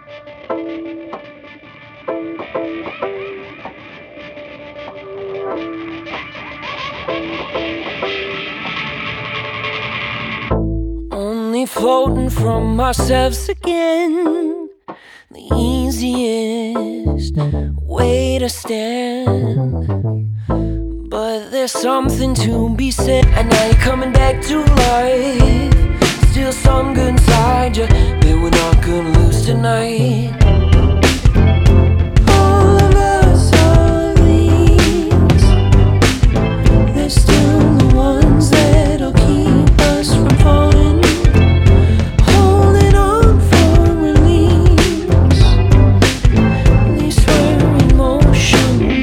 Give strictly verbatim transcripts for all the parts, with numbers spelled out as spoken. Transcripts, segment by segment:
Only floating from ourselves again, the easiest way to stand. But there's something to be said, and now you're coming back to life. Still some good inside you, but we're not gonna lose tonight. All of us, all of these, they're still the ones that'll keep us from falling. Holding on for release, these were emotions.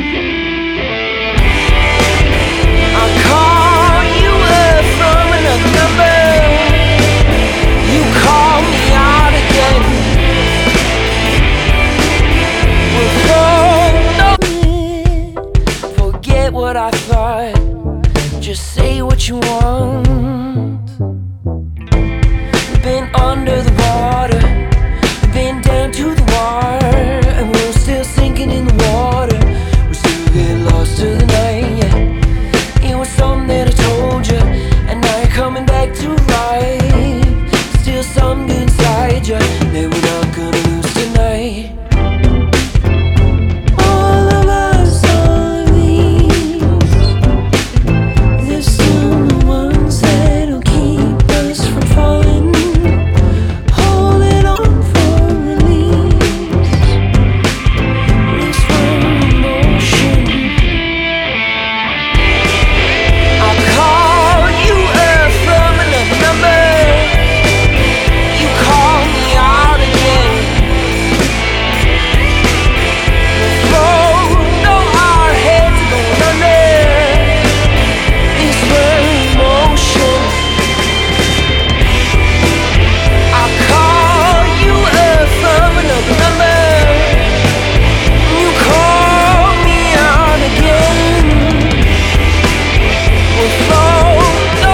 I'll call you up from another number. You call me out again. We'll hold on. Forget what I thought. Just say what you want. Been under the